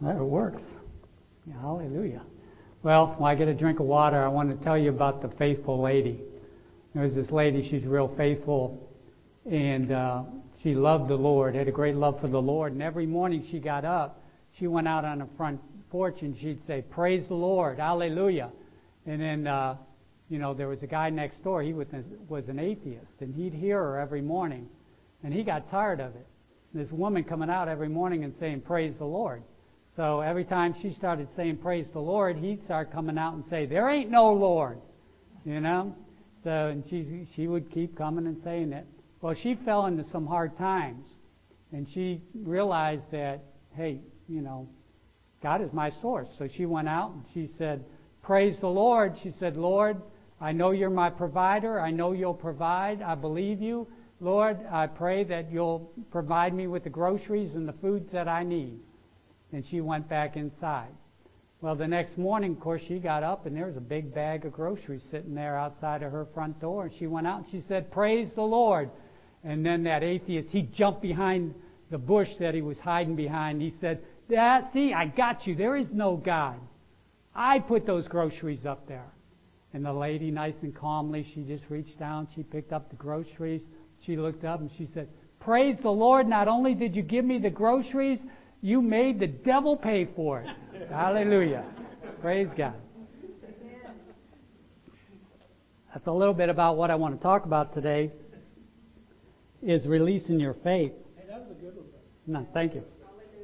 That works. Yeah, hallelujah. Well, when I get a drink of water, I want to tell you about the faithful lady. There was this lady, she's real faithful, and she loved the Lord, had a great love for the Lord. And every morning she got up, she went out on the front porch and she'd say, "Praise the Lord, hallelujah." And then, there was a guy next door, he was an atheist, and he'd hear her every morning, and he got tired of it. This woman coming out every morning and saying, "Praise the Lord." So every time she started saying, "Praise the Lord," he'd start coming out and say, "There ain't no Lord," So and she would keep coming and saying it. Well, she fell into some hard times, and she realized that, hey, God is my source. So she went out and she said, "Praise the Lord." She said, "Lord, I know you're my provider. I know you'll provide. I believe you. Lord, I pray that you'll provide me with the groceries and the foods that I need." And she went back inside. Well, the next morning, of course, she got up, and there was a big bag of groceries sitting there outside of her front door. And she went out and she said, "Praise the Lord." And then that atheist, he jumped behind the bush that he was hiding behind. He said, "See, I got you. There is no God. I put those groceries up there." And the lady, nice and calmly, she just reached down, she picked up the groceries. She looked up and she said, "Praise the Lord. Not only did you give me the groceries, you made the devil pay for it." Hallelujah. Praise God. That's a little bit about what I want to talk about today, is releasing your faith. Hey, that was a good one. No, thank you.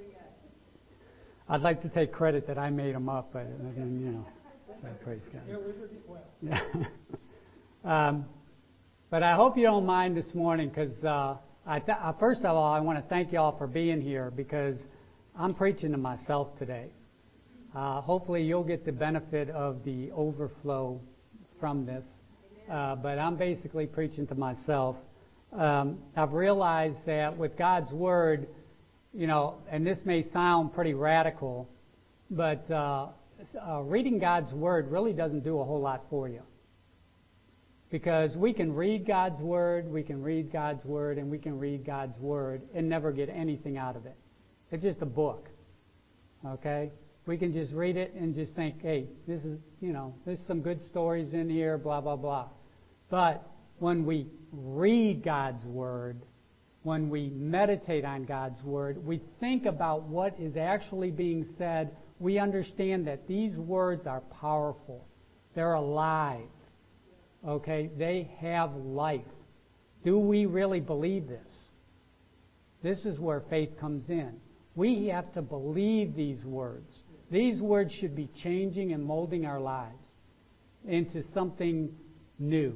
I'd like to take credit that I made them up, but praise God. Yeah, we did well. Yeah. But I hope you don't mind this morning, because first of all, I want to thank you all for being here, because I'm preaching to myself today. Hopefully you'll get the benefit of the overflow from this. But I'm basically preaching to myself. I've realized that with God's Word, and this may sound pretty radical, but reading God's Word really doesn't do a whole lot for you. Because we can read God's Word, and we can read God's Word and never get anything out of it. It's just a book. Okay? We can just read it and just think, hey, this is, there's some good stories in here, blah, blah, blah. But when we read God's Word, when we meditate on God's Word, we think about what is actually being said, we understand that these words are powerful. They're alive. Okay? They have life. Do we really believe this? This is where faith comes in. We have to believe these words. These words should be changing and molding our lives into something new.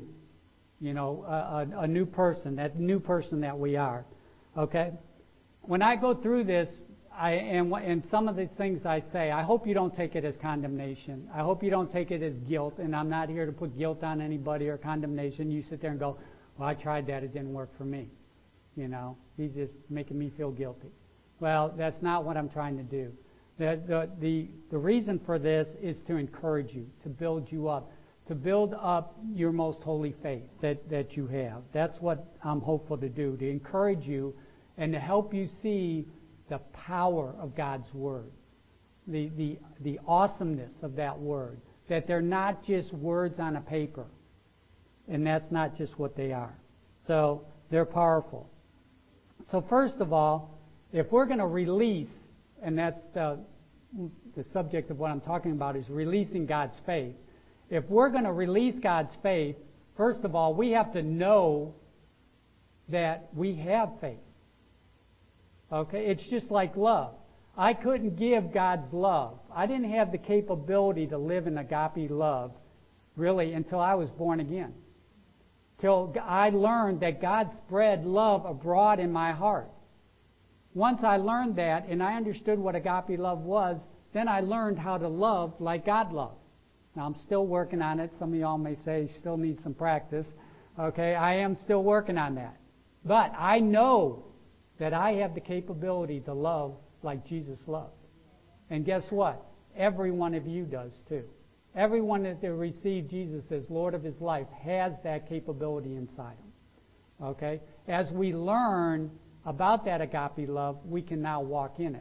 A new person, that new person that we are. Okay? When I go through this, and some of the things I say, I hope you don't take it as condemnation. I hope you don't take it as guilt, and I'm not here to put guilt on anybody or condemnation. You sit there and go, "Well, I tried that, it didn't work for me." He's just making me feel guilty. Well, that's not what I'm trying to do. The reason for this is to encourage you, to build you up, to build up your most holy faith that you have. That's what I'm hopeful to do, to encourage you and to help you see the power of God's Word, the awesomeness of that Word, that they're not just words on a paper, and that's not just what they are. So they're powerful. So first of all, if we're going to release, and that's the subject of what I'm talking about, is releasing God's faith. If we're going to release God's faith, first of all, we have to know that we have faith. Okay? It's just like love. I couldn't give God's love. I didn't have the capability to live in agape love, really, until I was born again. Till I learned that God spread love abroad in my heart. Once I learned that and I understood what agape love was, then I learned how to love like God loved. Now, I'm still working on it. Some of y'all may say still need some practice. Okay, I am still working on that. But I know that I have the capability to love like Jesus loved. And guess what? Every one of you does too. Everyone that received Jesus as Lord of his life has that capability inside them. Okay? As we learn about that agape love, we can now walk in it.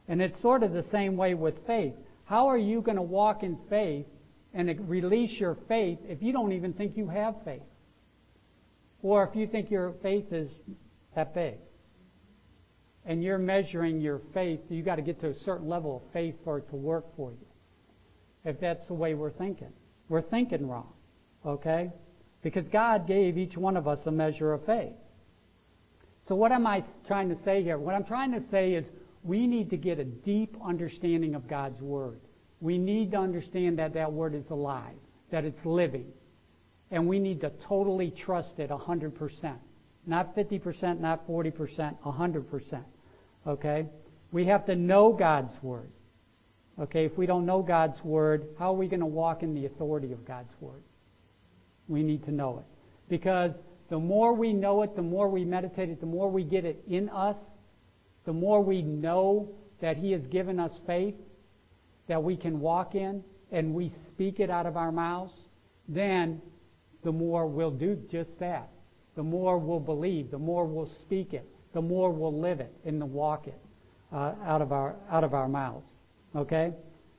And it's sort of the same way with faith. How are you going to walk in faith and release your faith if you don't even think you have faith? Or if you think your faith is that big and you're measuring your faith, you got to get to a certain level of faith for it to work for you. If that's the way we're thinking wrong. Okay? Because God gave each one of us a measure of faith. So what am I trying to say here? What I'm trying to say is we need to get a deep understanding of God's Word. We need to understand that that Word is alive, that it's living. And we need to totally trust it 100%. Not 50%, not 40%, 100%. Okay? We have to know God's Word. Okay? If we don't know God's Word, how are we going to walk in the authority of God's Word? We need to know it. Because the more we know it, the more we meditate it, the more we get it in us, the more we know that He has given us faith that we can walk in, and we speak it out of our mouths, then the more we'll do just that. The more we'll believe, the more we'll speak it, the more we'll live it and walk it out of our mouths. Okay?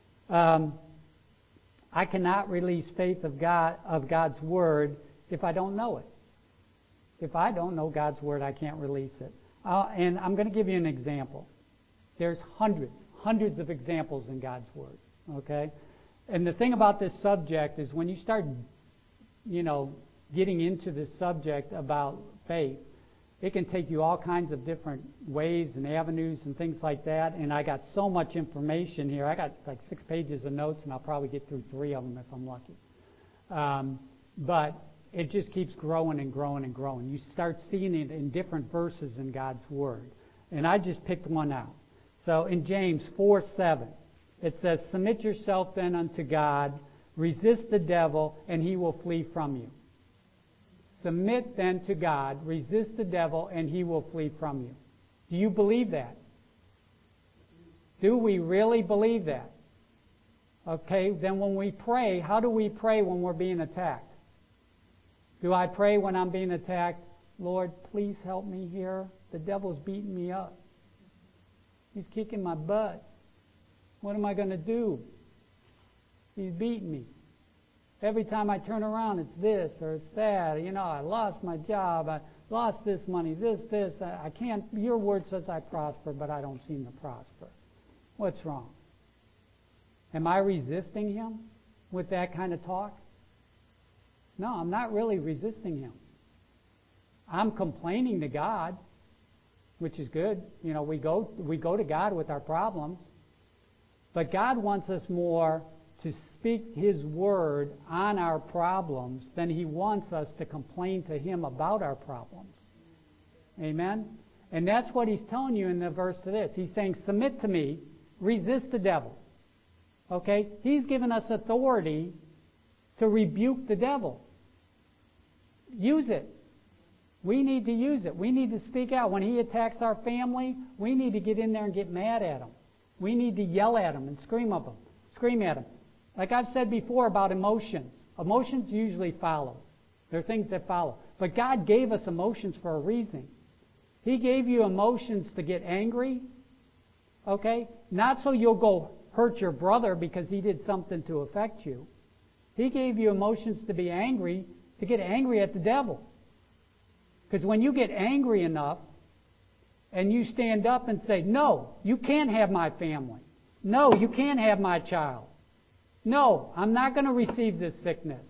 I cannot release faith of God's Word if I don't know it. If I don't know God's Word, I can't release it. And I'm going to give you an example. There's hundreds of examples in God's Word. Okay? And the thing about this subject is when you start, getting into this subject about faith, it can take you all kinds of different ways and avenues and things like that. And I got so much information here. I got like 6 pages of notes, and I'll probably get through 3 of them if I'm lucky. But it just keeps growing and growing and growing. You start seeing it in different verses in God's Word. And I just picked one out. So in James 4:7, it says, "Submit yourself then unto God, resist the devil, and he will flee from you." Submit then to God, resist the devil, and he will flee from you. Do you believe that? Do we really believe that? Okay, then when we pray, how do we pray when we're being attacked? Do I pray when I'm being attacked, "Lord, please help me here. The devil's beating me up. He's kicking my butt. What am I going to do? He's beating me. Every time I turn around, it's this or it's that. I lost my job. I lost this money, this. I can't. Your word says I prosper, but I don't seem to prosper. What's wrong?" Am I resisting Him with that kind of talk? No, I'm not really resisting Him. I'm complaining to God, which is good. We go to God with our problems. But God wants us more to speak His Word on our problems than He wants us to complain to Him about our problems. Amen? And that's what He's telling you in the verse to this. He's saying, submit to me, resist the devil. Okay? He's given us authority to rebuke the devil. Use it. We need to use it. We need to speak out. When he attacks our family, we need to get in there and get mad at him. We need to yell at him and scream at him. Like I've said before about emotions. Emotions usually follow. They're things that follow. But God gave us emotions for a reason. He gave you emotions to get angry. Okay? Not so you'll go hurt your brother because he did something to affect you. He gave you emotions to be angry, to get angry at the devil. Because when you get angry enough and you stand up and say, "No, you can't have my family. No, you can't have my child. No, I'm not going to receive this sickness.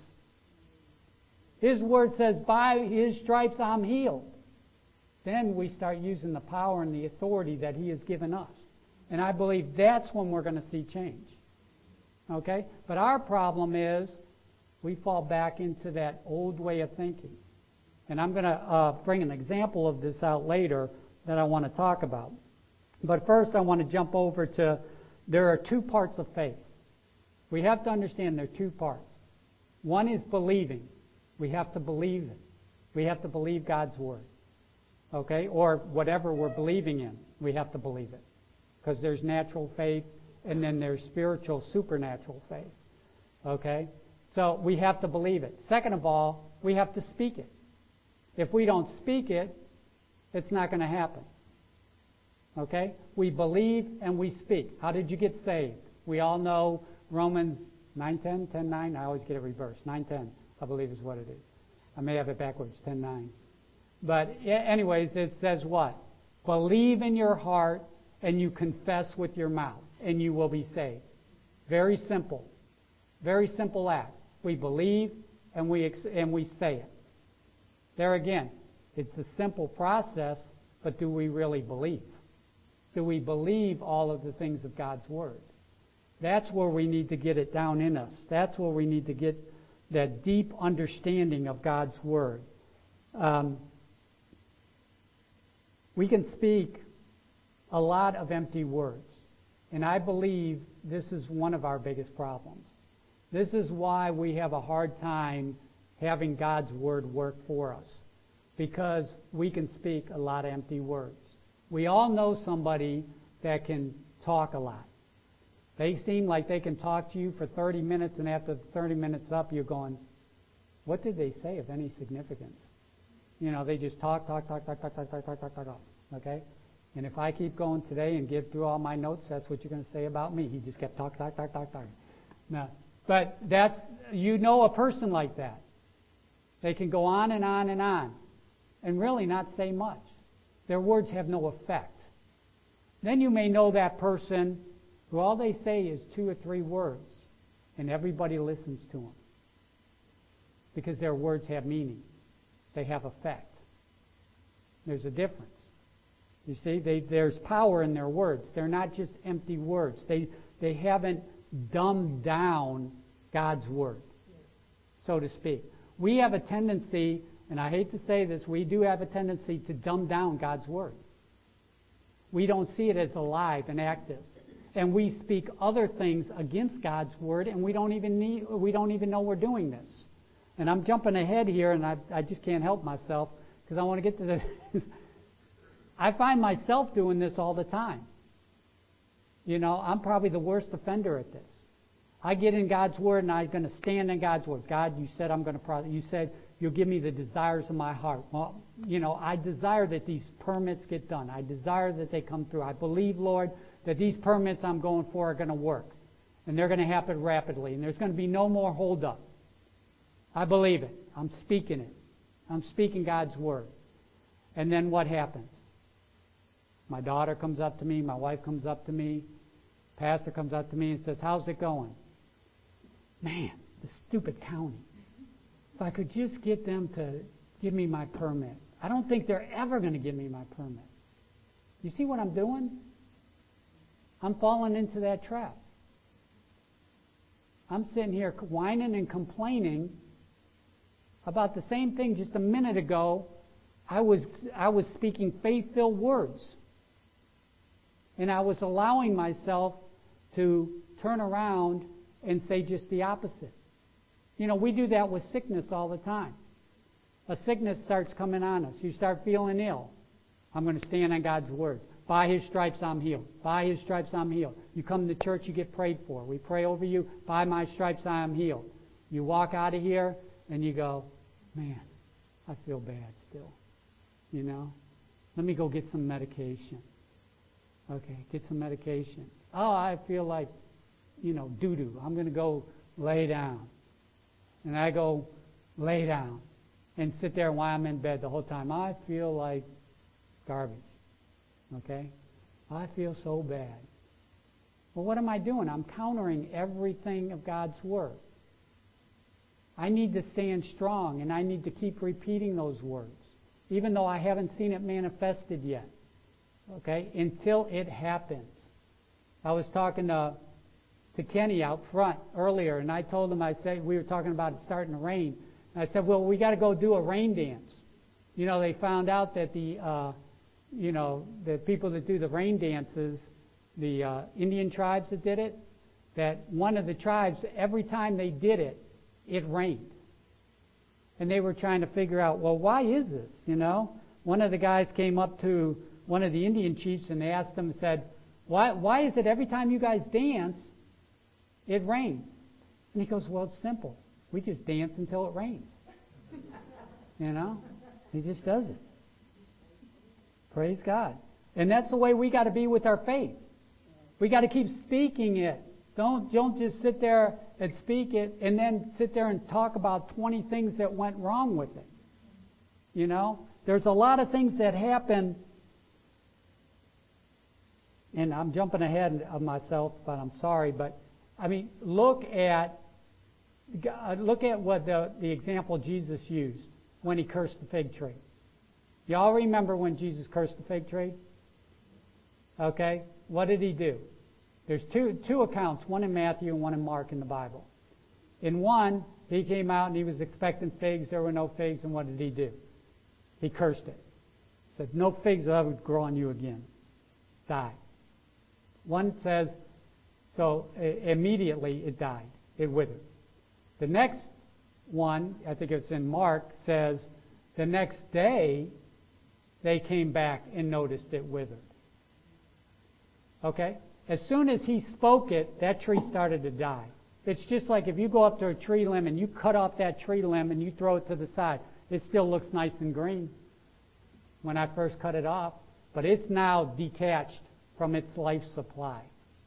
His word says, by His stripes I'm healed." Then we start using the power and the authority that He has given us. And I believe that's when we're going to see change. Okay? But our problem is we fall back into that old way of thinking. And I'm going to bring an example of this out later that I want to talk about. But first I want to jump over to, there are 2 parts of faith. We have to understand there are 2 parts. One is believing. We have to believe it. We have to believe God's Word. Okay? Or whatever we're believing in, we have to believe it. Because there's natural faith and then there's spiritual, supernatural faith. Okay? So we have to believe it. Second of all, we have to speak it. If we don't speak it, it's not going to happen. Okay? We believe and we speak. How did you get saved? We all know Romans 9:10, 10:9. I always get it reversed. 9:10, I believe is what it is. I may have it backwards, 10:9. But anyways, it says what? Believe in your heart and you confess with your mouth and you will be saved. Very simple. Very simple act. We believe and we say it. There again, it's a simple process, but do we really believe? Do we believe all of the things of God's Word? That's where we need to get it down in us. That's where we need to get that deep understanding of God's Word. We can speak a lot of empty words, and I believe this is one of our biggest problems. This is why we have a hard time having God's Word work for us, because we can speak a lot of empty words. We all know somebody that can talk a lot. They seem like they can talk to you for 30 minutes, and after 30 minutes up, you're going, what did they say of any significance? They just talk. Okay? And if I keep going today and get through all my notes, that's what you're going to say about me. He just kept talk. No. But that's, a person like that. They can go on and on and on and really not say much. Their words have no effect. Then you may know that person who all they say is 2 or 3 words, and everybody listens to them because their words have meaning. They have effect. There's a difference. You see, there's power in their words. They're not just empty words. They haven't dumbed down God's Word, so to speak. We have a tendency, and I hate to say this, we do have a tendency to dumb down God's Word. We don't see it as alive and active. And we speak other things against God's Word, and we don't even know we're doing this. And I'm jumping ahead here, and I just can't help myself because I want to get to the... I find myself doing this all the time. I'm probably the worst offender at this. I get in God's Word, and I'm going to stand in God's Word. God, you said you said you'll give me the desires of my heart. Well, I desire that these permits get done. I desire that they come through. I believe, Lord, that these permits I'm going for are going to work. And they're going to happen rapidly. And there's going to be no more holdup. I believe it. I'm speaking it. I'm speaking God's Word. And then what happens? My daughter comes up to me. My wife comes up to me. Pastor comes up to me and says, how's it going? Man, the stupid county. If I could just get them to give me my permit. I don't think they're ever going to give me my permit. You see what I'm doing? I'm falling into that trap. I'm sitting here whining and complaining about the same thing just a minute ago. I was speaking faith-filled words. And I was allowing myself to turn around and say just the opposite. We do that with sickness all the time. A sickness starts coming on us. You start feeling ill. I'm going to stand on God's Word. By His stripes I'm healed. By His stripes I'm healed. You come to church, you get prayed for. We pray over you. By my stripes I am healed. You walk out of here and you go, man, I feel bad still. Let me go get some medication. Okay, get some medication. Oh, I feel like, doo-doo. I'm going to go lay down. And I go lay down and sit there while I'm in bed the whole time. I feel like garbage. Okay? I feel so bad. Well, what am I doing? I'm countering everything of God's Word. I need to stand strong, and I need to keep repeating those words, even though I haven't seen it manifested yet. Okay? Until it happens. I was talking to Kenny out front earlier, and I told him, we were talking about it starting to rain. And I said, well, we got to go do a rain dance. They found out that the people that do the rain dances, the Indian tribes that did it, that one of the tribes, every time they did it, it rained. And they were trying to figure out, well, why is this? One of the guys came up to one of the Indian chiefs and they asked him, said, why is it every time you guys dance, it rains? And he goes, well, it's simple. We just dance until it rains. He just does it. Praise God. And that's the way we got to be with our faith. We got to keep speaking it. Don't just sit there and speak it and then sit there and talk about 20 things that went wrong with it. You know, there's a lot of things that happen, and I'm jumping ahead of myself, but I'm sorry. But I mean, look at what the example Jesus used when he cursed the fig tree. Y'all remember when Jesus cursed the fig tree? Okay, what did he do? There's two accounts, one in Matthew and one in Mark in the Bible. In one, he came out and he was expecting figs. There were no figs, and what did he do? He cursed it. Said, no figs will ever grow on you again. Die. One says, so immediately it died. It withered. The next one, I think it's in Mark, says the next day they came back and noticed it withered. Okay? As soon as he spoke it, that tree started to die. It's just like if you go up to a tree limb and you cut off that tree limb and you throw it to the side. It still looks nice and green when I first cut it off, but it's now detached from its life supply.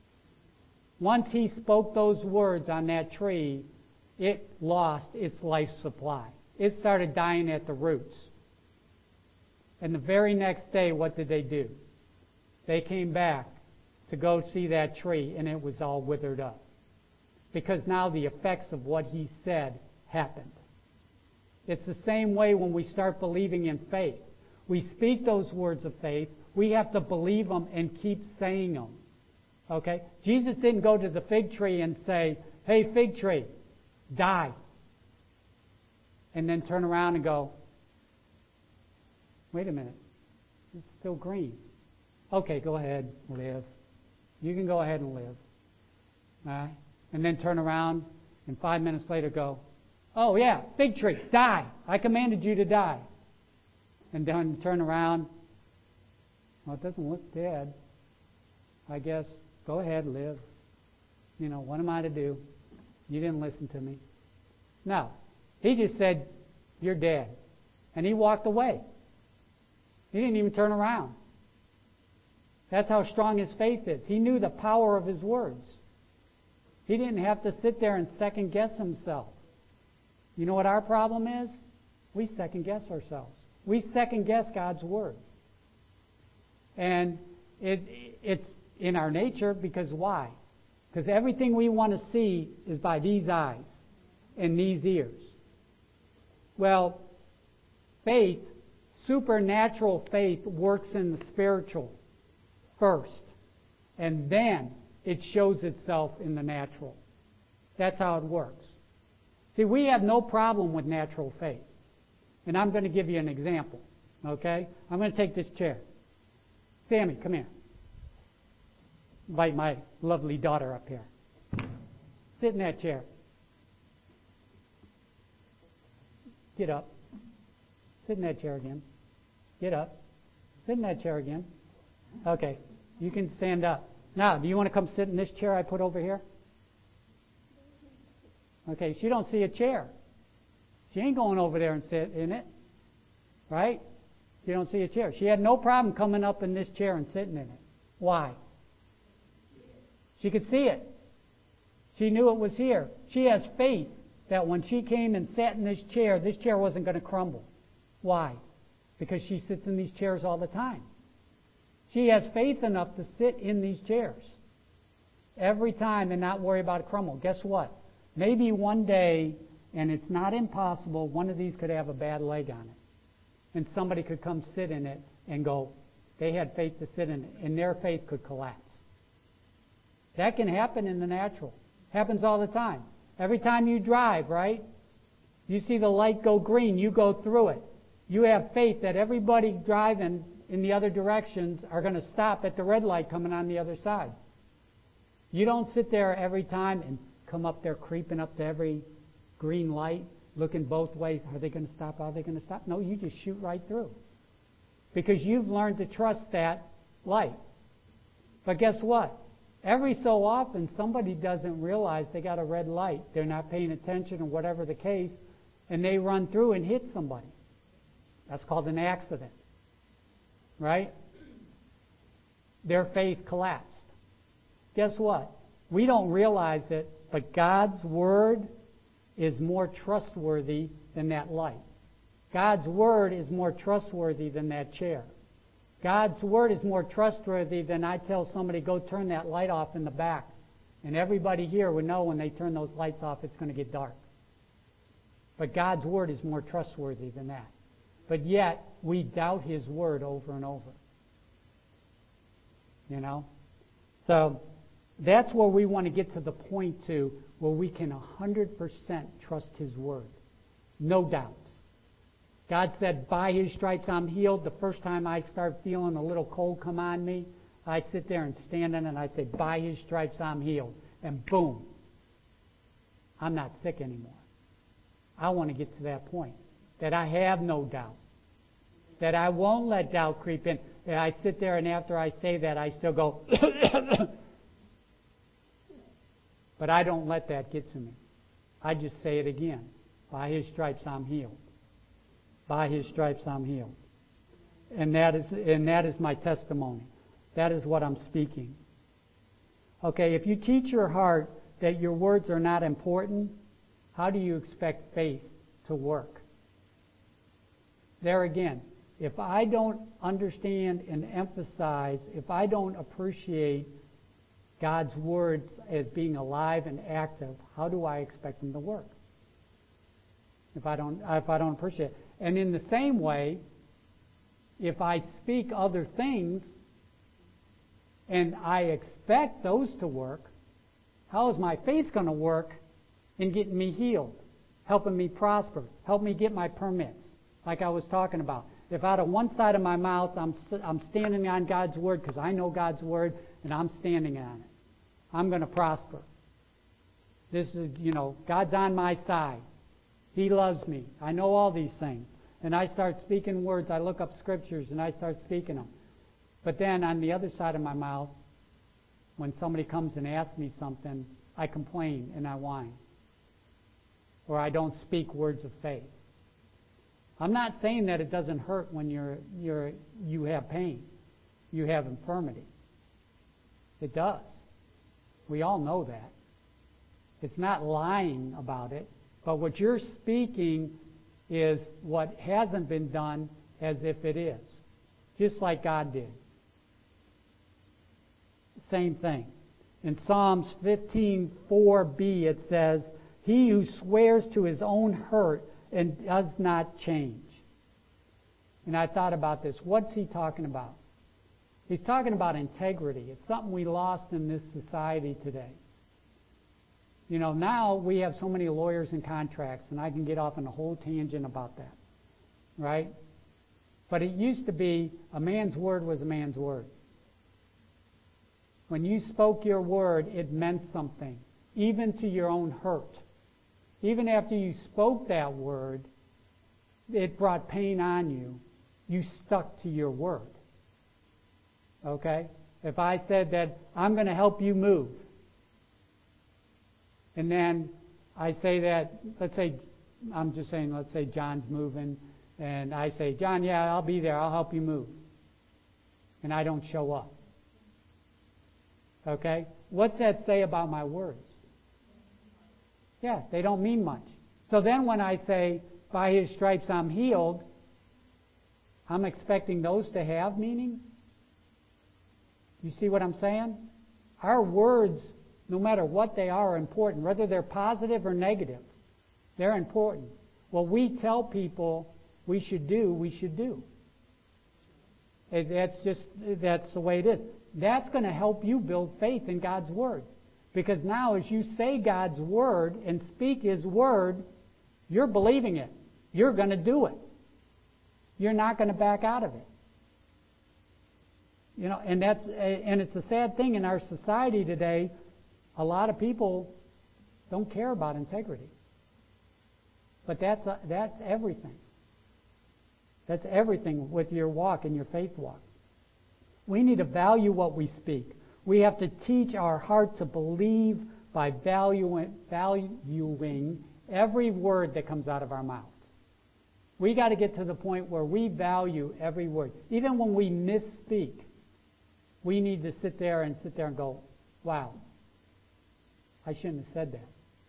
Once he spoke those words on that tree, it lost its life supply. It started dying at the roots. And the very next day, what did they do? They came back to go see that tree, and it was all withered up. Because now the effects of what he said happened. It's the same way when we start believing in faith. We speak those words of faith. We have to believe them and keep saying them. Okay? Jesus didn't go to the fig tree and say, hey, fig tree, die. And then turn around and go, wait a minute, it's still green. Okay, go ahead, live. You can go ahead and live. All right? And then turn around and 5 minutes later go, oh yeah, fig tree, die. I commanded you to die. And then turn around, well, it doesn't look dead. I guess, go ahead, live. You know, what am I to do? You didn't listen to me. No. He just said, you're dead. And he walked away. He didn't even turn around. That's how strong his faith is. He knew the power of his words. He didn't have to sit there and second guess himself. You know what our problem is? We second guess ourselves. We second guess God's word. And it's in our nature because why? Because everything we want to see is by these eyes and these ears. Well, faith, supernatural faith, works in the spiritual first. And then it shows itself in the natural. That's how it works. See, we have no problem with natural faith. And I'm going to give you an example. Okay? I'm going to take this chair. Sammy, come here. Invite my lovely daughter up here. Sit in that chair. Get up. Sit in that chair again. Get up. Sit in that chair again. Okay. You can stand up. Now, do you want to come sit in this chair I put over here? Okay, she don't see a chair. She ain't going over there and sit in it. Right? She don't see a chair. She had no problem coming up in this chair and sitting in it. Why? She could see it. She knew it was here. She has faith that when she came and sat in this chair wasn't going to crumble. Why? Because she sits in these chairs all the time. She has faith enough to sit in these chairs every time and not worry about a crumble. Guess what? Maybe one day, and it's not impossible, one of these could have a bad leg on it. And somebody could come sit in it and go, they had faith to sit in it, and their faith could collapse. That can happen in the natural. Happens all the time. Every time you drive, right? You see the light go green, you go through it. You have faith that everybody driving in the other directions are going to stop at the red light coming on the other side. You don't sit there every time and come up there creeping up to every green light, looking both ways. Are they going to stop? Are they going to stop? No, you just shoot right through. Because you've learned to trust that light. But guess what? Every so often, somebody doesn't realize they got a red light. They're not paying attention or whatever the case, and they run through and hit somebody. That's called an accident. Right? their faith collapsed. Guess what? We don't realize it, but God's Word is more trustworthy than that light. God's Word is more trustworthy than that chair. God's Word is more trustworthy than I tell somebody, go turn that light off in the back. And everybody here would know when they turn those lights off, it's going to get dark. But God's Word is more trustworthy than that. But yet, we doubt His Word over and over. You know? So, that's where we want to get to the point to where we can 100% trust His Word. No doubts. God said, by His stripes I'm healed. The first time I start feeling a little cold come on me, I sit there and stand in and I say, by His stripes I'm healed. And boom, I'm not sick anymore. I want to get to that point, that I have no doubt, that I won't let doubt creep in. That I sit there and after I say that, I still go, but I don't let that get to me. I just say it again. By His stripes I'm healed. By His stripes I'm healed. And that is my testimony. That is what I'm speaking. Okay, if you teach your heart that your words are not important, how do you expect faith to work? There again, if I don't understand and emphasize, if I don't appreciate God's words as being alive and active, how do I expect them to work? If I don't appreciate it. And in the same way, if I speak other things and I expect those to work, how is my faith going to work in getting me healed, helping me prosper, help me get my permits, like I was talking about? If out of one side of my mouth I'm standing on God's Word because I know God's Word and I'm standing on it, I'm going to prosper. This is, God's on my side. He loves me. I know all these things. And I start speaking words. I look up scriptures and I start speaking them. But then on the other side of my mouth, when somebody comes and asks me something, I complain and I whine. Or I don't speak words of faith. I'm not saying that it doesn't hurt when you have pain. You have infirmity. It does. We all know that. It's not lying about it. But what you're speaking is what hasn't been done as if it is. Just like God did. Same thing. In Psalms 15:4b it says, he who swears to his own hurt and does not change. And I thought about this. What's he talking about? He's talking about integrity. It's something we lost in this society today. Now we have so many lawyers and contracts, and I can get off on a whole tangent about that, right? But it used to be a man's word was a man's word. When you spoke your word, it meant something, even to your own hurt. Even after you spoke that word, it brought pain on you. You stuck to your word. Okay? If I said that I'm going to help you move, and then I say that, let's say John's moving, and I say, John, yeah, I'll be there, I'll help you move. And I don't show up. Okay? What's that say about my words? Yeah, they don't mean much. So then when I say, by His stripes I'm healed, I'm expecting those to have meaning? You see what I'm saying? Our words, no matter what they are important, whether they're positive or negative. They're important. What we tell people we should do. That's the way it is. That's going to help you build faith in God's Word. Because now as you say God's Word and speak His Word, you're believing it. You're going to do it. You're not going to back out of it. And it's a sad thing in our society today. A lot of people don't care about integrity. But that's everything. That's everything with your walk and your faith walk. We need to value what we speak. We have to teach our heart to believe by valuing every word that comes out of our mouths. We got to get to the point where we value every word. Even when we misspeak, we need to sit there and go, wow, I shouldn't have said that.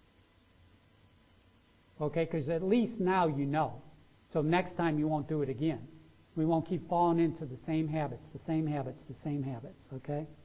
Okay, because at least now you know. So next time you won't do it again. We won't keep falling into the same habits, okay?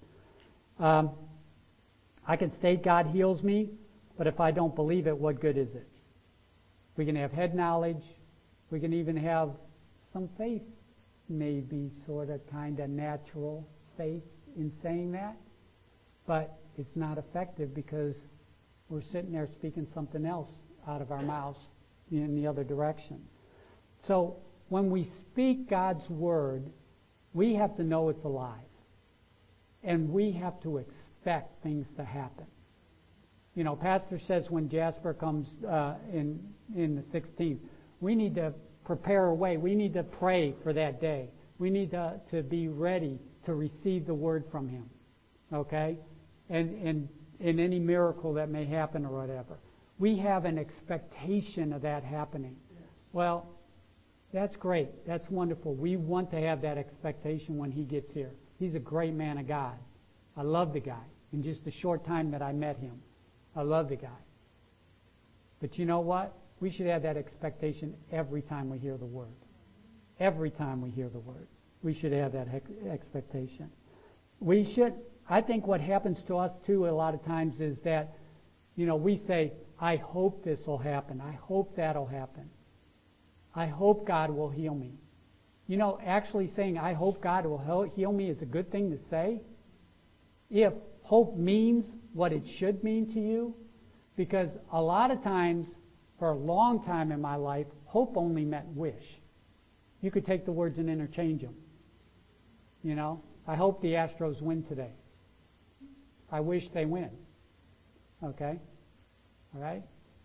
I can state God heals me, but if I don't believe it, what good is it? We can have head knowledge. We can even have some faith, maybe sort of kind of natural faith in saying that. But it's not effective because we're sitting there speaking something else out of our mouths in the other direction. So when we speak God's word, we have to know it's alive. And we have to expect things to happen. You know, Pastor says when Jasper comes in the 16th, we need to prepare a way. We need to pray for that day. We need to be ready to receive the word from him. Okay? And in any miracle that may happen or whatever. We have an expectation of that happening. Well, that's great. That's wonderful. We want to have that expectation when he gets here. He's a great man of God. I love the guy. In just the short time that I met him, I love the guy. But you know what? We should have that expectation every time we hear the word. Every time we hear the word, we should have that expectation. We should. I think what happens to us too a lot of times is that, you know, we say, I hope this will happen. I hope that'll happen. I hope God will heal me. You know, actually saying, I hope God will heal me is a good thing to say. If hope means what it should mean to you. Because a lot of times, for a long time in my life, hope only meant wish. You could take the words and interchange them. You know, I hope the Astros win today. I wish they win. Okay? All right?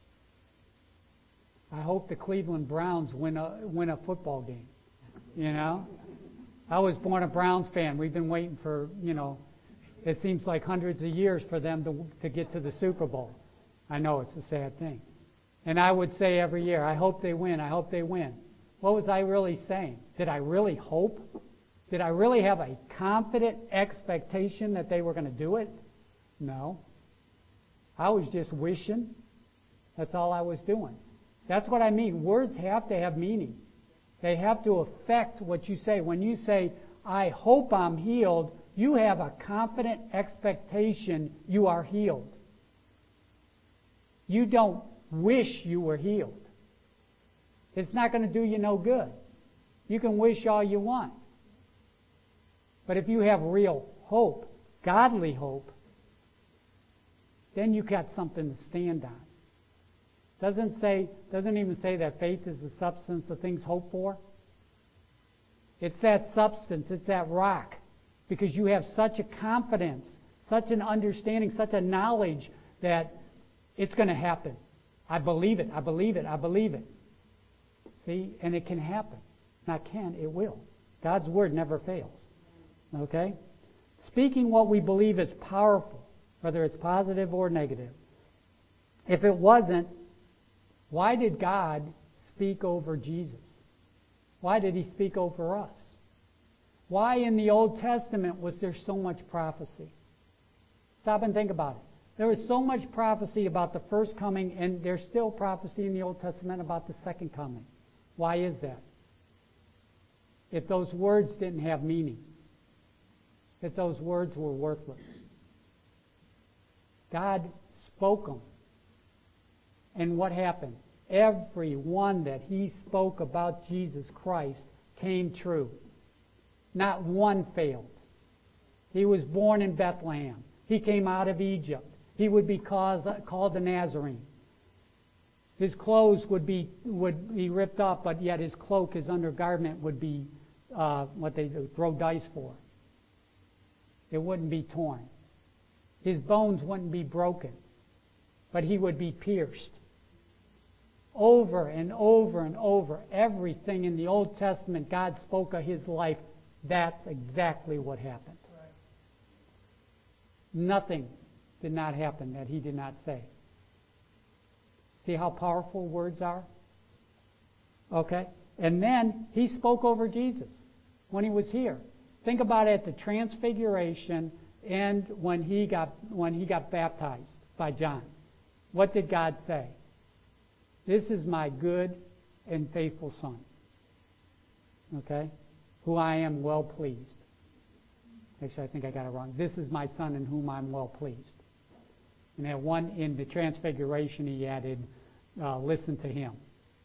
I hope the Cleveland Browns win a football game. You know? I was born a Browns fan. We've been waiting for, you know, it seems like hundreds of years for them to get to the Super Bowl. I know it's a sad thing. And I would say every year, I hope they win, I hope they win. What was I really saying? Did I really hope? Did I really have a confident expectation that they were going to do it? No. I was just wishing. That's all I was doing. That's what I mean. Words have to have meaning. They have to affect what you say. When you say, I hope I'm healed, you have a confident expectation you are healed. You don't wish you were healed. It's not going to do you no good. You can wish all you want. But if you have real hope, godly hope, then you got something to stand on. Doesn't even say that faith is the substance of things hoped for. It's that substance, it's that rock. Because you have such a confidence, such an understanding, such a knowledge that it's going to happen. I believe it, I believe it, I believe it. See? And it can happen. Not can, it will. God's word never fails. Okay? Speaking what we believe is powerful, whether it's positive or negative. If it wasn't, why did God speak over Jesus? Why did he speak over us? Why in the Old Testament was there so much prophecy? Stop and think about it. There was so much prophecy about the first coming, and there's still prophecy in the Old Testament about the second coming. Why is that? If those words didn't have meaning, if those words were worthless. God spoke them. And what happened? Every one that he spoke about Jesus Christ came true. Not one failed. He was born in Bethlehem. He came out of Egypt. He would be called the Nazarene. His clothes would be ripped off, but yet his cloak, his undergarment, would be what they throw dice for. It wouldn't be torn. His bones wouldn't be broken, but he would be pierced. Over and over and over, everything in the Old Testament, God spoke of his life. That's exactly what happened. Right. Nothing did not happen that he did not say. See how powerful words are? Okay? And then he spoke over Jesus when he was here. Think about it at the Transfiguration and when he got baptized by John. What did God say? This is my good and faithful Son. Okay? Who I am well pleased. Actually, I think I got it wrong. This is my Son in whom I'm well pleased. And at one in the Transfiguration, he added, listen to him.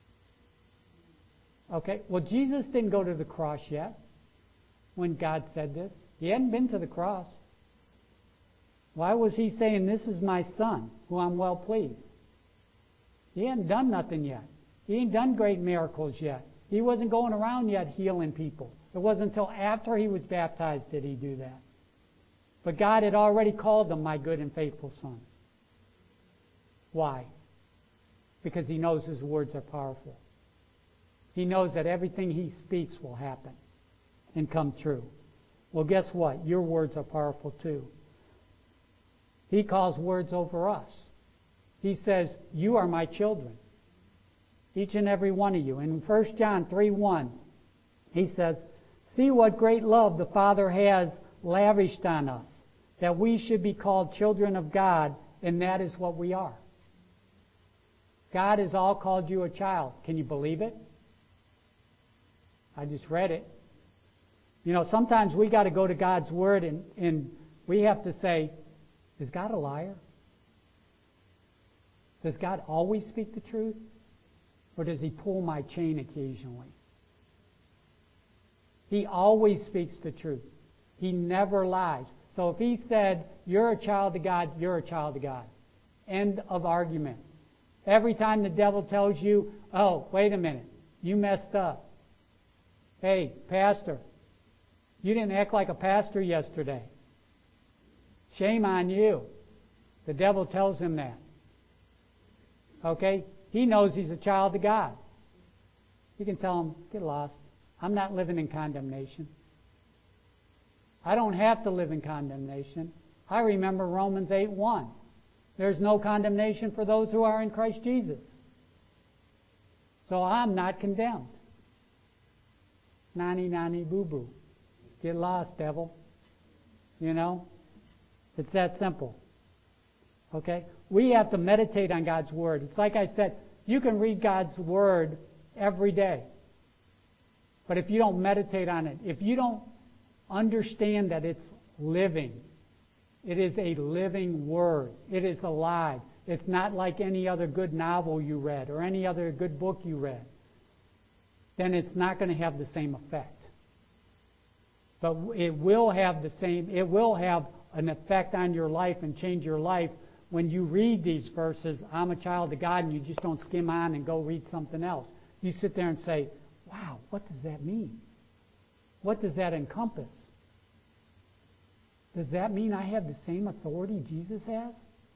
Okay, well, Jesus didn't go to the cross yet when God said this. He hadn't been to the cross. Why was he saying, this is my Son, who I'm well pleased? He hadn't done nothing yet. He ain't done great miracles yet. He wasn't going around yet healing people. It wasn't until after he was baptized did he do that. But God had already called him my good and faithful Son. Why? Because he knows his words are powerful. He knows that everything he speaks will happen and come true. Well, guess what? Your words are powerful too. He calls words over us. He says, you are my children. Each and every one of you. In 1 John 3:1, he says, see what great love the Father has lavished on us, that we should be called children of God, and that is what we are. God has all called you a child. Can you believe it? I just read it. You know, sometimes we got to go to God's Word and we have to say, is God a liar? Does God always speak the truth? Or does he pull my chain occasionally? He always speaks the truth. He never lies. So if he said, you're a child of God, you're a child of God. End of argument. Every time the devil tells you, oh, wait a minute, you messed up. Hey, pastor, you didn't act like a pastor yesterday. Shame on you. The devil tells him that. Okay? He knows he's a child of God. You can tell him, get lost. I'm not living in condemnation. I don't have to live in condemnation. I remember Romans 8:1. There's no condemnation for those who are in Christ Jesus. So I'm not condemned. Nani, nani, boo-boo. Get lost, devil. You know? It's that simple. Okay? We have to meditate on God's Word. It's like I said, you can read God's Word every day. But if you don't meditate on it, if you don't understand that it's living, it is a living Word. It is alive. It's not like any other good novel you read or any other good book you read. Then it's not going to have the same effect. But it will have an effect on your life and change your life when you read these verses, I'm a child of God, and you just don't skim on and go read something else. You sit there and say, wow, what does that mean? What does that encompass? Does that mean I have the same authority Jesus has?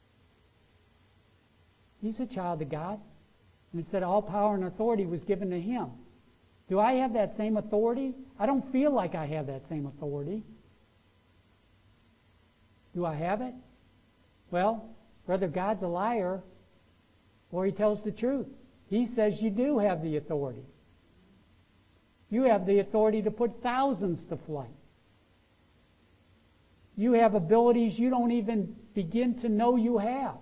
He's a child of God. And it said all power and authority was given to him. Do I have that same authority? I don't feel like I have that same authority. Do I have it? Well, whether God's a liar or he tells the truth. He says you do have the authority. You have the authority to put thousands to flight. You have abilities you don't even begin to know you have.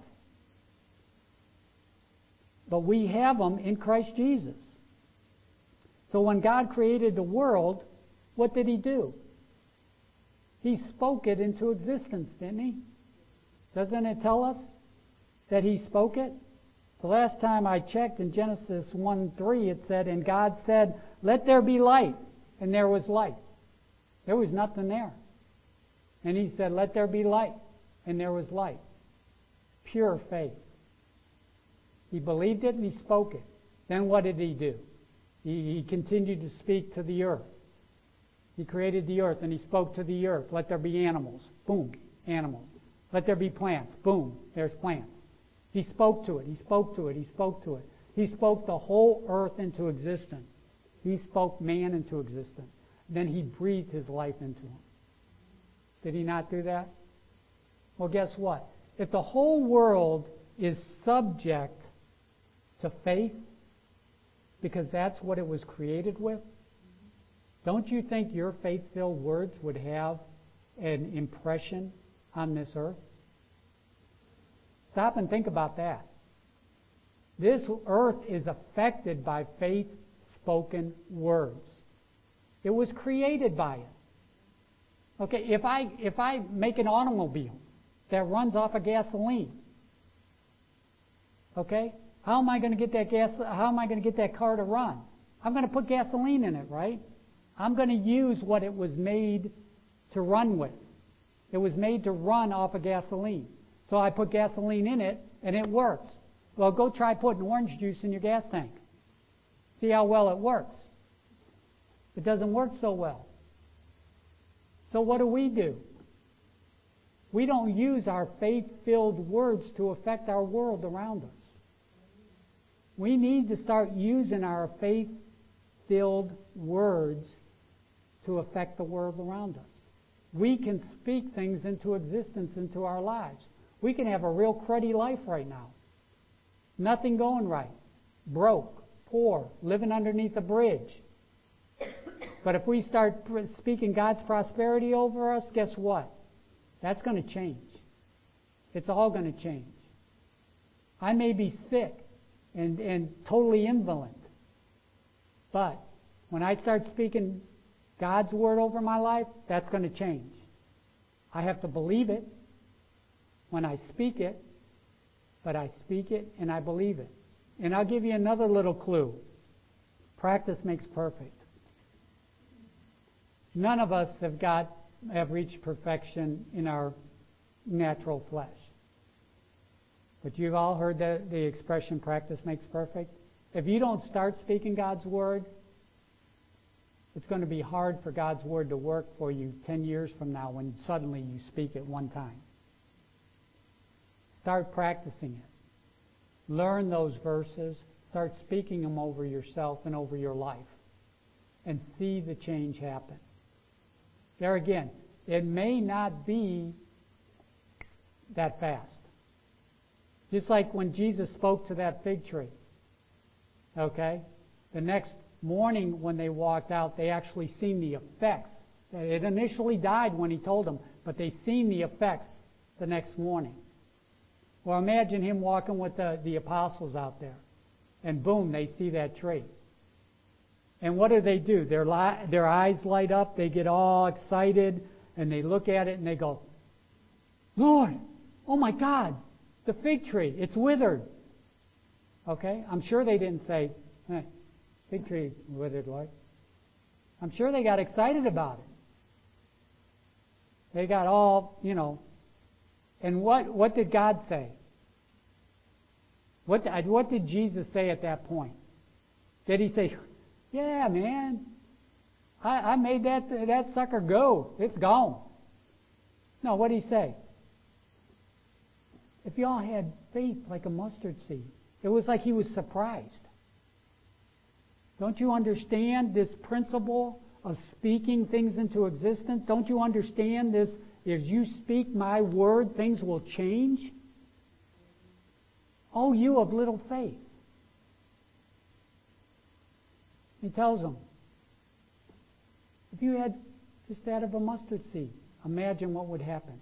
But we have them in Christ Jesus. So when God created the world, what did he do? He spoke it into existence, didn't he? Doesn't it tell us that he spoke it? The last time I checked in Genesis 1:3, it said, and God said, let there be light. And there was light. There was nothing there. And he said, let there be light. And there was light. Pure faith. He believed it and he spoke it. Then what did he do? He continued to speak to the earth. He created the earth and he spoke to the earth. Let there be animals. Boom, animals. Let there be plants. Boom, there's plants. He spoke to it. He spoke to it. He spoke to it. He spoke the whole earth into existence. He spoke man into existence. Then he breathed his life into him. Did he not do that? Well, guess what? If the whole world is subject to faith, because that's what it was created with, don't you think your faith-filled words would have an impression on this earth? Stop and think about that. This earth is affected by faith-spoken words. It was created by it. Okay, if I make an automobile that runs off of gasoline, okay, how am I going to get that car to run? I'm going to put gasoline in it, right? I'm going to use what it was made to run with. It was made to run off of gasoline. So I put gasoline in it, and it works. Well, go try putting orange juice in your gas tank. See how well it works. It doesn't work so well. So what do? We don't use our faith-filled words to affect our world around us. We need to start using our faith-filled words to affect the world around us. We can speak things into existence into our lives. We can have a real cruddy life right now. Nothing going right. Broke, poor, living underneath a bridge. But if we start speaking God's prosperity over us, guess what? That's going to change. It's all going to change. I may be sick and totally invalid. But when I start speaking God's word over my life, that's going to change. I have to believe it when I speak it, but I speak it and I believe it. And I'll give you another little clue. Practice makes perfect. None of us have reached perfection in our natural flesh. But you've all heard the expression, practice makes perfect. If you don't start speaking God's word, it's going to be hard for God's word to work for you 10 years from now when suddenly you speak it one time. Start practicing it. Learn those verses. Start speaking them over yourself and over your life. And see the change happen. There again, it may not be that fast. Just like when Jesus spoke to that fig tree. Okay? The next morning when they walked out, they actually seen the effects. It initially died when he told them, but they seen the effects the next morning. Well, imagine him walking with the apostles out there. And boom, they see that tree. And what do? Their eyes light up, they get all excited, and they look at it and they go, Lord, oh my God, the fig tree, it's withered. Okay? I'm sure they didn't say, fig tree withered, Lord. I'm sure they got excited about it. They got all, And what did God say? What did Jesus say at that point? Did he say, yeah, man, I made that sucker go. It's gone. No, what did he say? If y'all had faith like a mustard seed. It was like he was surprised. Don't you understand this principle of speaking things into existence? Don't you understand this? If you speak my word, things will change. Oh, you of little faith. He tells them, if you had just that of a mustard seed, imagine what would happen.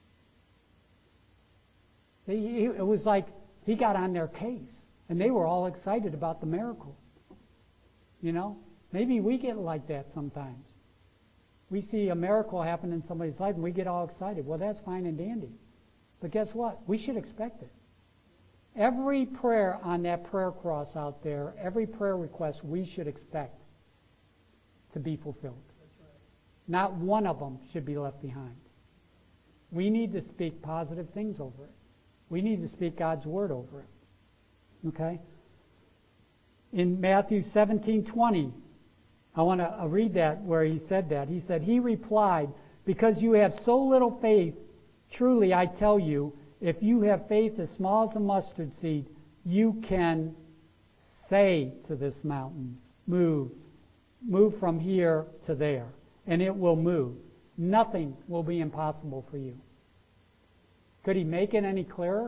It was like he got on their case, and they were all excited about the miracle. Maybe we get like that sometimes. We see a miracle happen in somebody's life, and we get all excited. Well, that's fine and dandy. But guess what? We should expect it. Every prayer on that prayer cross out there, every prayer request, we should expect to be fulfilled. Not one of them should be left behind. We need to speak positive things over it. We need to speak God's word over it. Okay? In Matthew 17:20, I want to read that where he said that. He said, he replied, because you have so little faith, truly I tell you, if you have faith as small as a mustard seed, you can say to this mountain, move from here to there, and it will move. Nothing will be impossible for you. Could he make it any clearer?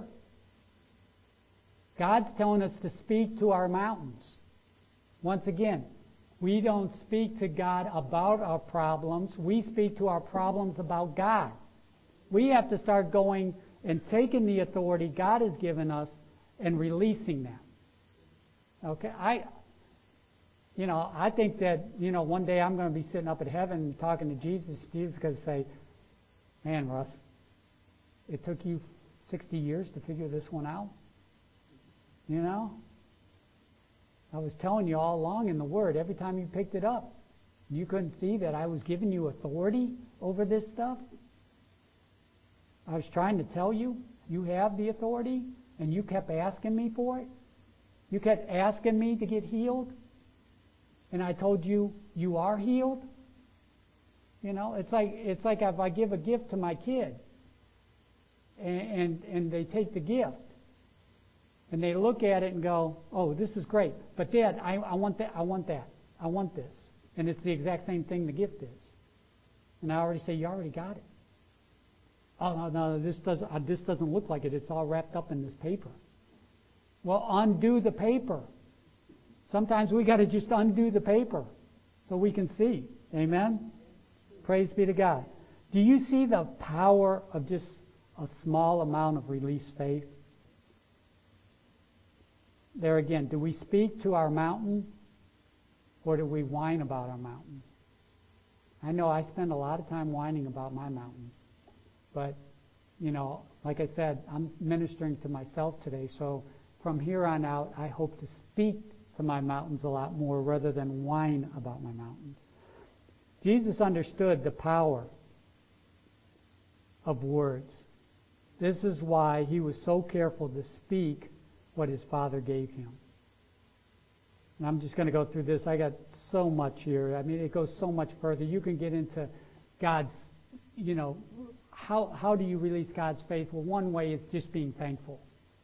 God's telling us to speak to our mountains. Once again, We don't speak to God about our problems. We speak to our problems about God. We have to start going and taking the authority God has given us and releasing that. Okay? I think that, one day I'm going to be sitting up at heaven and talking to Jesus. Jesus is going to say, man, Russ, it took you 60 years to figure this one out. I was telling you all along in the Word, every time you picked it up, you couldn't see that I was giving you authority over this stuff. I was trying to tell you, you have the authority, and you kept asking me for it. You kept asking me to get healed, and I told you, you are healed. It's like if I give a gift to my kid, and they take the gift, and they look at it and go, oh, this is great. But Dad, I want that. I want that. I want this. And it's the exact same thing the gift is. And I already say, you already got it. Oh, no, this doesn't look like it. It's all wrapped up in this paper. Well, undo the paper. Sometimes we got to just undo the paper so we can see. Amen? Praise be to God. Do you see the power of just a small amount of released faith? There again, do we speak to our mountain or do we whine about our mountain? I know I spend a lot of time whining about my mountain. But, like I said, I'm ministering to myself today. So from here on out, I hope to speak to my mountains a lot more rather than whine about my mountains. Jesus understood the power of words. This is why he was so careful to speak what his Father gave him. And I'm just going to go through this. I got so much here. I mean, it goes so much further. You can get into God's, how do you release God's faith? Well, one way is just being thankful.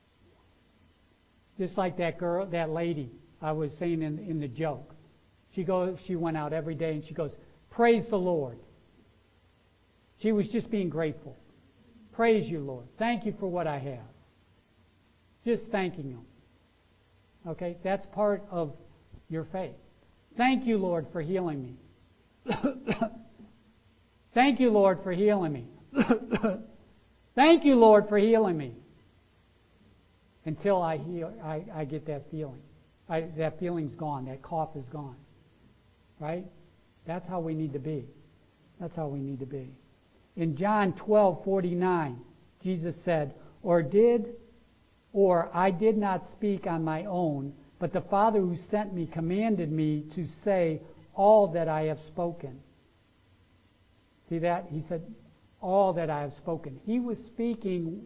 Just like that lady I was saying in the joke. She went out every day and she goes, praise the Lord. She was just being grateful. Praise you, Lord. Thank you for what I have. Just thanking Him. Okay? That's part of your faith. Thank you, Lord, for healing me. Thank you, Lord, for healing me. Thank you, Lord, for healing me. Until I get that feeling. That feeling's gone. That cough is gone. Right? That's how we need to be. That's how we need to be. In John 12:49, Jesus said, Or I did not speak on my own, but the Father who sent me commanded me to say all that I have spoken. See that? He said, all that I have spoken. He was speaking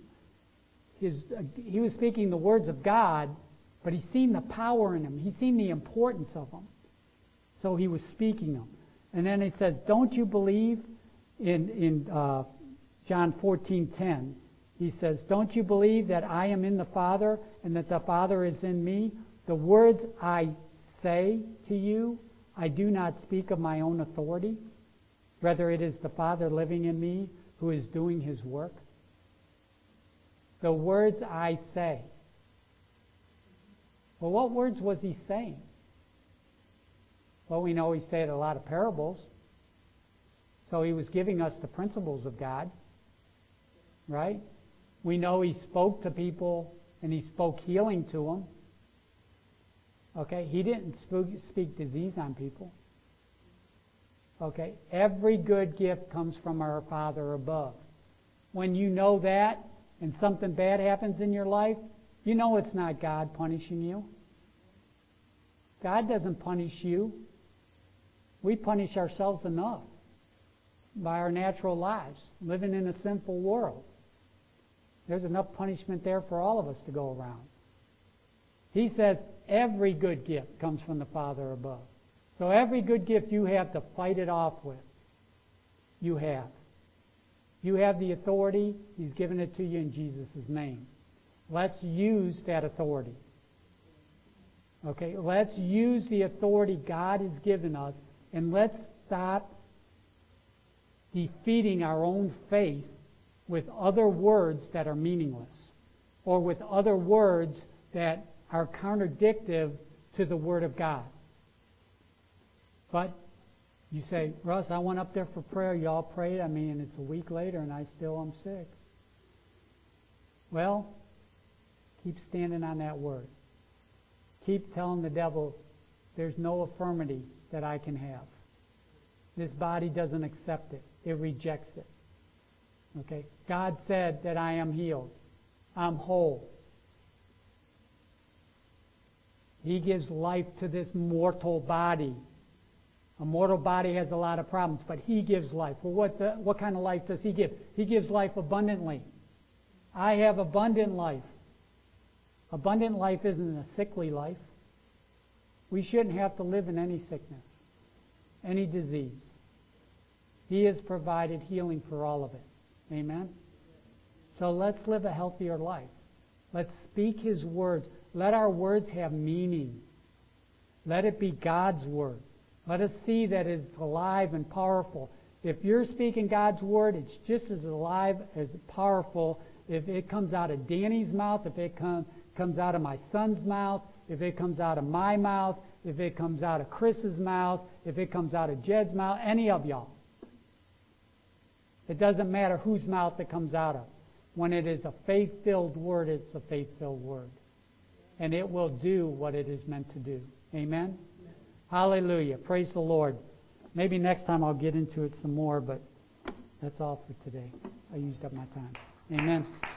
the words of God, but he's seen the power in them. He's seen the importance of them. So he was speaking them. And then he says, don't you believe in John 14:10? He says, don't you believe that I am in the Father and that the Father is in me? The words I say to you, I do not speak of my own authority. Rather, it is the Father living in me who is doing His work. The words I say. Well, what words was He saying? Well, we know He said a lot of parables. So He was giving us the principles of God. Right? We know He spoke to people and He spoke healing to them. Okay? He didn't speak disease on people. Okay? Every good gift comes from our Father above. When you know that and something bad happens in your life, you know it's not God punishing you. God doesn't punish you. We punish ourselves enough by our natural lives, living in a sinful world. There's enough punishment there for all of us to go around. He says every good gift comes from the Father above. So every good gift you have to fight it off with, you have. You have the authority. He's given it to you in Jesus' name. Let's use that authority. Okay, let's use the authority God has given us, and let's stop defeating our own faith with other words that are meaningless, or with other words that are contradictive to the Word of God. But you say, Russ, I went up there for prayer. Y'all prayed. I mean, it's a week later and I still am sick. Well, keep standing on that word. Keep telling the devil there's no affirmity that I can have. This body doesn't accept it. It rejects it. Okay? God said that I am healed. I'm whole. He gives life to this mortal body. A mortal body has a lot of problems, but He gives life. Well, what kind of life does He give? He gives life abundantly. I have abundant life. Abundant life isn't a sickly life. We shouldn't have to live in any sickness, any disease. He has provided healing for all of it. Amen? So let's live a healthier life. Let's speak His words. Let our words have meaning. Let it be God's word. Let us see that it's alive and powerful. If you're speaking God's word, it's just as alive, as powerful if it comes out of Danny's mouth, if it comes out of my son's mouth, if it comes out of my mouth, if it comes out of Chris's mouth, if it comes out of Jed's mouth, any of y'all. It doesn't matter whose mouth it comes out of. When it is a faith-filled word, it's a faith-filled word. And it will do what it is meant to do. Amen? Hallelujah. Praise the Lord. Maybe next time I'll get into it some more, but that's all for today. I used up my time. Amen.